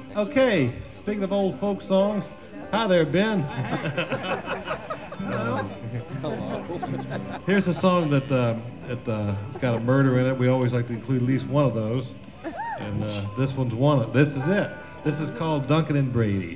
Okay, speaking of old folk songs, hi there, Ben. Here's a song that got a murder in it. We always like to include at least one of those, and this one's one. This is it. This is called Duncan and Brady.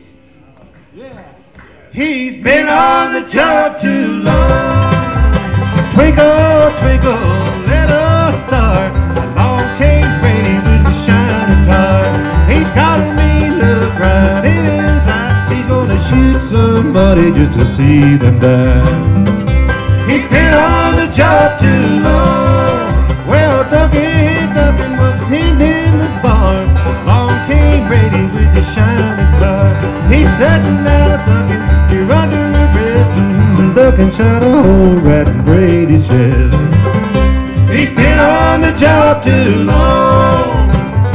He's been on the job too long. Twinkle, twinkle, little star. Along came Brady with a shining car. He's got a mean look right in his eye. He's gonna shoot somebody just to see them die. He's been on the job too long. Well, Duncan was tending the barn. Along came Brady with a shining car. He's sitting there, Duncan, you're under arrest. Duncan shot a hole right in Brady's chest. He's been on the job too long.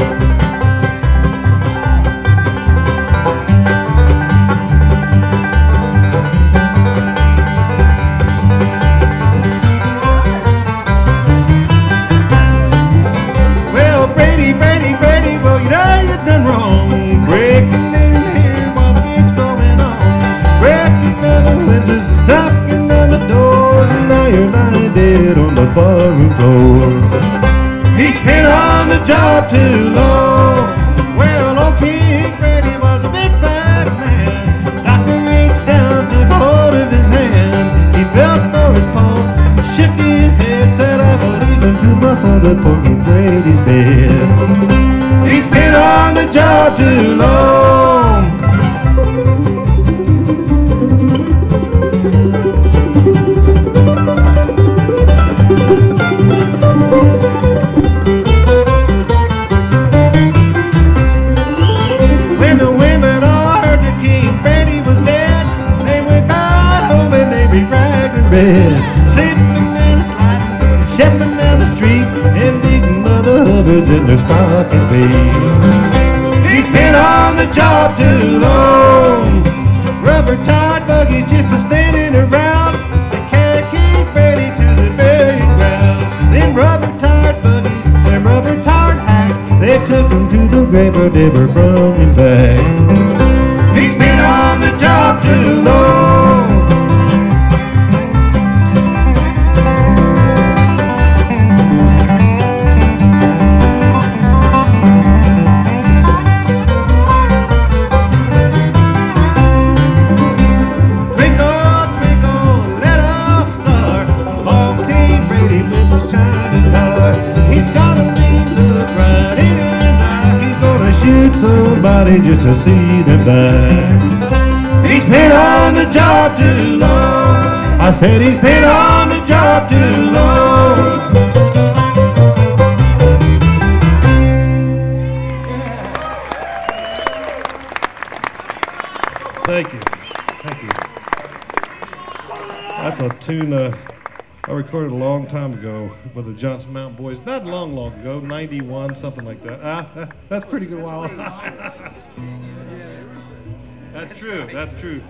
Well, Brady, well, you know you done wrong. Breaking in here while the game's going on. Breaking down the windows, knocking down the doors, and now you're lying dead on the barroom floor. He's been on the job too long. Well, old King Brady was a big fat man. Doctor reached down, took hold of his hand. He felt for his pulse, shook his head, said, I believe in too much that poor King Brady's dead. He's been on the job too long. When the women all heard that King Brady was dead, they went right home and they re-ragged in bed, sleeping and sliding, shepherding down the street, and big Mother Hubbards in their stocking feet. He's been on the job too long. Rubber-tired buggies just a-standing around. They carry King Brady to the burial ground. Them rubber-tired buggies, them rubber-tired hacks, they took him to the grave but never brought him back. He's been on the job too long. Twinkle, twinkle, little star. Along came Brady with a shining car. He's got a mean look right in his eye. He's gonna shoot somebody just to see them die. He's been on the job too long. I said he's been on the job too long. Thank you. Thank you. That's a tune I recorded a long time ago with the Johnson Mountain Boys. Not long ago, 91, something like that. That's pretty good while. That's true.